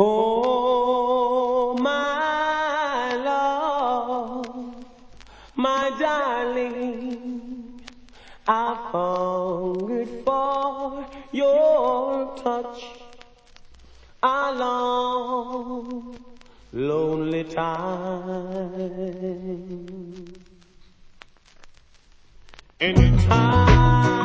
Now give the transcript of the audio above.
Oh, my love, my darling, I hungered for your touch a long, lonely time. Anytime